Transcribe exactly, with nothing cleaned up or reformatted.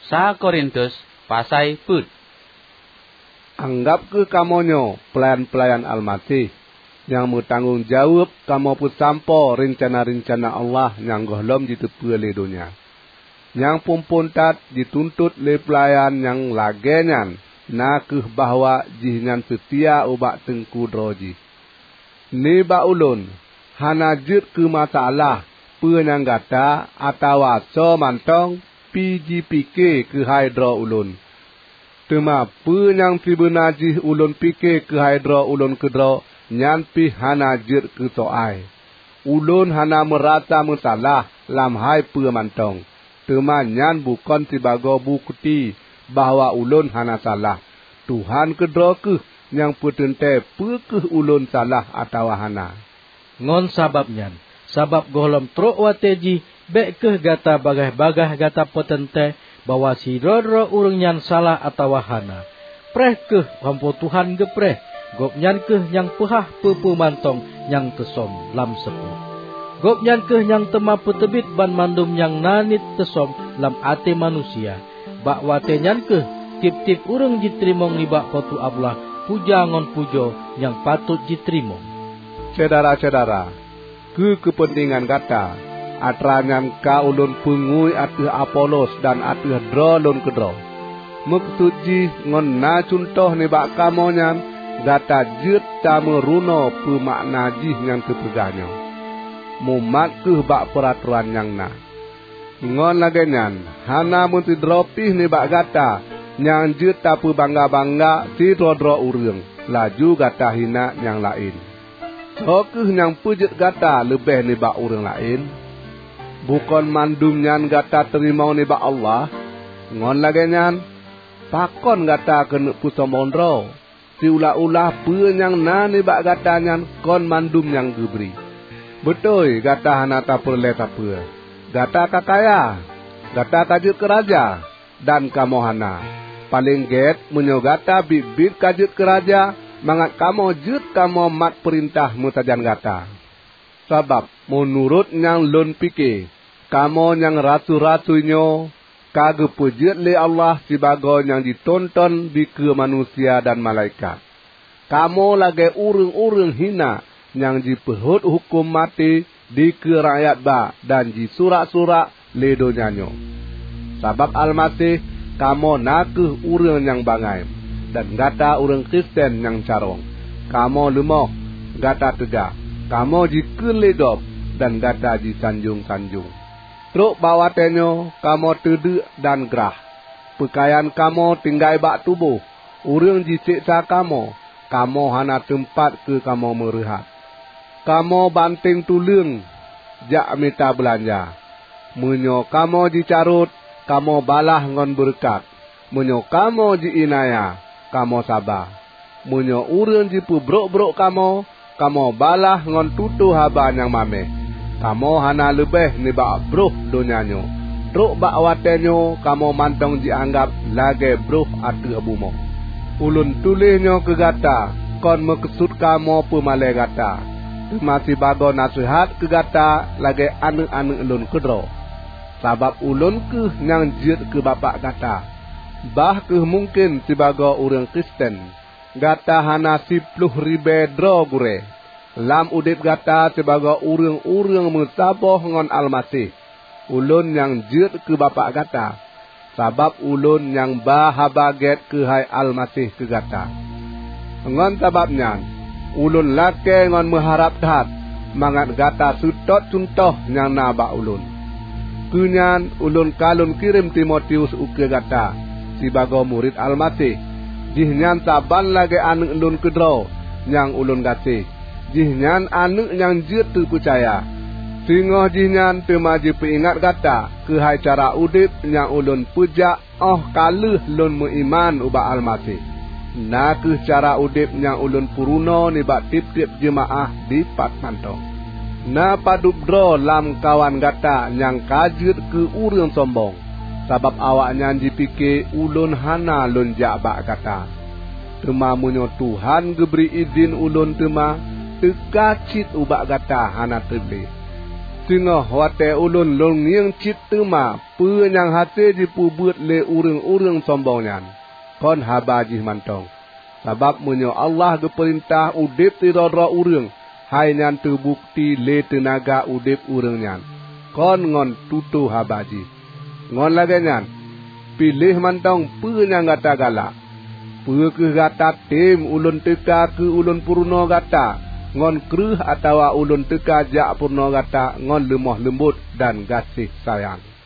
Sa Korintus pasai put. Anggap ke kamonyo pelayan-pelayan Almasih yang bertanggung jawab kamu pun sampo rencana-rencana Allah yang gohlom ditepu le dunia. Yang pumpun tat dituntut le pelayan yang lagenyan na keh bahwa jihnyan setia ubak tengku droji. Ni ba ulun hana jut ke masalah penyang gata atau so mantong P G P K ke hydro ulun. Tema penyang tribunajih ulun P K ke hydro ulun kedro nyan pi hana jut ke soai. Ulun hana merasa masalah lam hai pe mantong. Tema nyan bukan sebagai bukti bahwa ulun hana salah. Tuhan kedro ke yang petente pe ke ulun salah atau hana. Ngon sababnyan. Sabab golom truk wateji bek ke gata bagah-bagah gata petente bahwa si rodro urang nyan salah atau hana. Preh ke hampo Tuhan gepreh. Gop nyan ke yang pehah pepu mantong yang tesom lam sepuh. Gop nyan ke yang tema petebit ban mandum yang nanit tesom lam ate manusia. Bak wate nyan ke tip-tip urang jitrimong libak kotu ablah puja ngon pujo yang patut jitrimong. Saudara-saudara, ke kepentingan kata atranyan ka ulun pengui atuh Apolos dan atuh drolun kedro. Maksud ji ngon na contoh ni bak kamonyan gata jut ta meruno pemakna jih yang kepeganyo. Mumat ke bak peraturan yang na. Ngon lagenyan hana munti dropih ni bak gata yang jut ta pu bangga-bangga si dro-dro urang. Laju gata hina yang lain. Okeh yang pujut gata lebih ni bak urang lain. Bukan mandum nyan gata terima ni bak Allah. Ngon lagenyan pakon gata kena pusamondro. Si ulah-ulah pe yang na ni bak gata nyan kon mandum yang geberi. Betul gata hana ta perle ta pe. Gata kakaya, gata kajut keraja dan kamu hana. Paling get menyo gata bibit kajut keraja mangat kamu jut kamu mat perintah mutajan gata. Sebab menurut yang lun pikir kamu yang ratu-ratunyo kage pujut le Allah sebagai yang ditonton di ke manusia dan malaikat. Kamu lagi urung-urung hina yang dipehut hukum mati di ke rakyat ba dan di surak-surak le donyanyo. Sebab Almasih kamu nakeh urang yang bangai dan gata urang Kristen yang carong. Kamu lemah gata tegak. Kamu jikeledop dan gata disanjung-sanjung. Truk bawatenyo kamu tedek dan gerah. Pakaian kamu tinggai bak tubuh. Urang disiksa kamu. Kamu hana tempat ke kamu merehat. Kamu banting tulung jak minta belanja. Menyo kamu dicarut, kamu balah ngon berkat. Menyo kamu diinaya, kamu sabar. Menyo urang dipubrok-brok kamu, kamu balah ngon tutu haba yang mameh. Kamu hana lebih ni bak bruh donyanyo. Truk bak watenyo kamu mantong dianggap lagi bruh atu abumo. Ulun tulihnya ke gata, kon mekesut kamu pemale gata. Masih bago nasihat ke gata lagi anu-anu ulun kedro. Sabab ulun ke yang jut ke bapak gata. Bah ke mungkin sebagai orang Kristen. Gata hana sipluh ribe dro gure. Lam udip gata sebagai urang-urang musaboh ngon Almasih. Ulun yang jut ke bapak gata. Sabab ulun yang bahabaget ke hai Almasih ke gata. Ngon sababnya, ulun lake ngon mengharap tat. Mangat gata sutot contoh yang nabak ulun. Kunyan ulun kalun kirim Timotius uke gata. Sebagai murid Almasih. Jihnya saban lagi anu ulun kedro yang ulun kasih. Jihnya anu yang jut terpercaya. Singoh jihnya temaji peingat kata ke hai cara udip yang ulun pujak oh kaluh lun meiman ubah Almasih. Na ke cara udip yang ulun puruno ni bak tip-tip jemaah di pat mantong. Na padup dro lam kawan kata yang kajut ke urang sombong. Sabab awaknya dipikir ulun hana lun jak bak kata. Tema munyo Tuhan geberi izin ulun tema tekacit ubak kata hana terlebih. Singoh wate ulun long yang cit tema pu yang hati dipubut le urang-urang sombongnyan. Kon habajih mantong. Sabab menyo Allah geperintah udip tirodro urang. Hai nyan terbukti le tenaga udip urang nyan. Kon ngon tutu habajih. Ngon lagi nyan. Pilih mantong pu yang gata galak. Pu ke gata tim ulun teka ke ulun purno gata. Ngon kruh atau ulun teka jak purno gata ngon lemah lembut dan gasih sayang.